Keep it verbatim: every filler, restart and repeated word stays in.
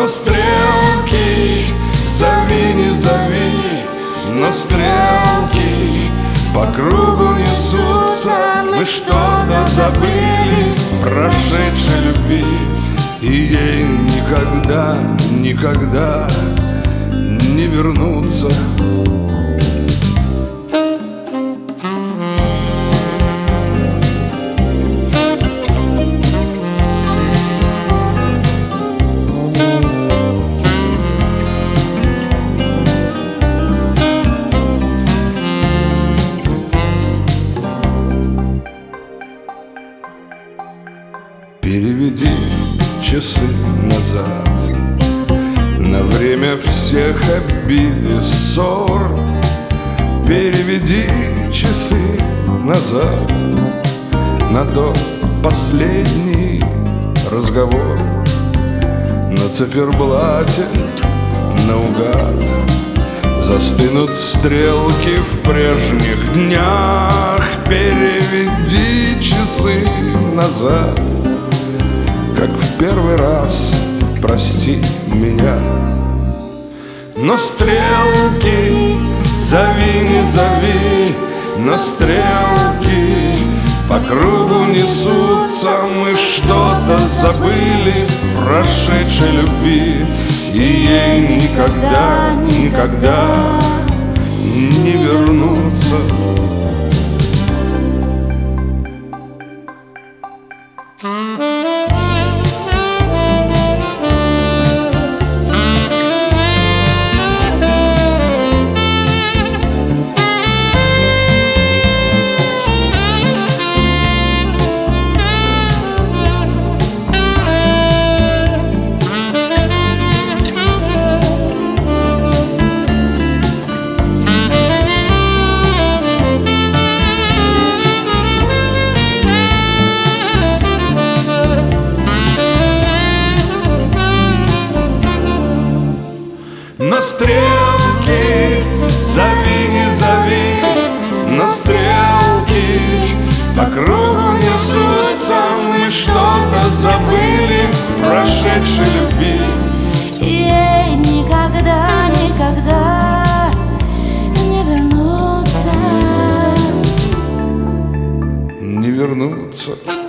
Но стрелки, зови, не зови, но стрелки по кругу несутся. Мы что-то забыли прошедшей любви, и ей никогда, никогда не вернуться. Переведи часы назад на время всех обид и ссор. Переведи часы назад на тот последний разговор. На циферблате наугад застынут стрелки в прежних днях. Переведи часы назад, как в первый раз, прости меня. Но стрелки, зови, не зови, но стрелки по кругу несутся. Мы что-то забыли в прошедшей любви, и ей никогда, никогда не вернуться. Но стрелки, зови, не зови, но стрелки по кругу несутся. Мы что-то забыли в прошедшей любви, и ей никогда, никогда не вернуться. Не вернуться.